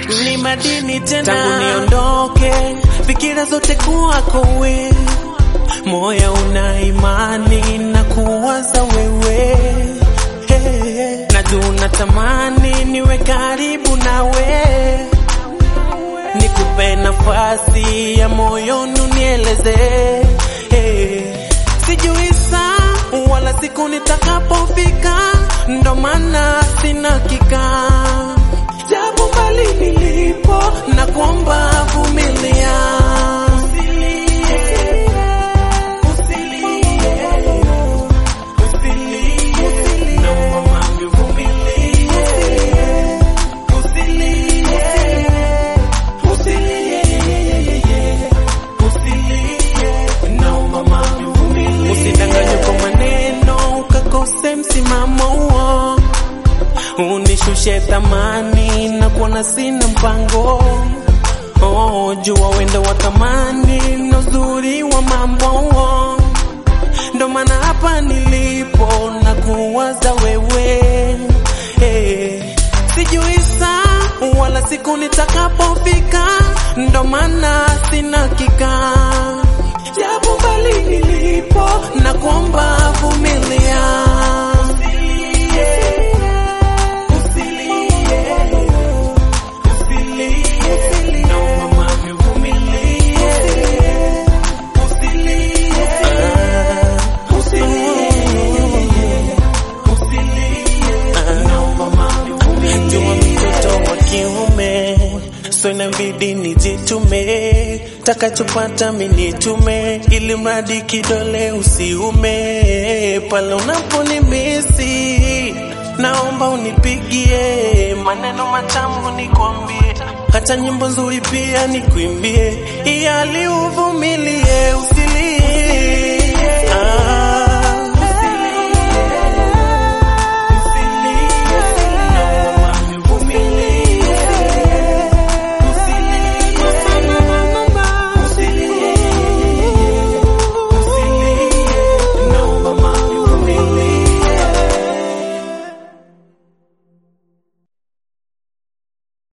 ni madini tena. Tangu niondoke fikira zote kwako wewe, moyo una imani na kuwaza wewe. Najua unatamani niwe karibu nawe, nikupe nafasi ya moyoni unieleze. Sijui saa wala siku nitakapofika, ndo maana sina kika. Japo mbali nilipo na kuomba vumilia. Msimamo unishushe thamani na kuona sina mpango. Jua wendo wa thamani na uzuri wa mambo, ndo maana hapa nilipo na kuwaza wewe. Sijui saa wala siku nitakapofika, ndo maana sina kika. Japo mbali nilipo na kuomba vumilia. So inabidi nijitume, takachopata minitume, ili mradi kidole usiume. Pale unaponimisi naomba unipigie, maneno matamu nikwambie, hata nyimbo nzuri pia nikuimbie, ili uvumilie.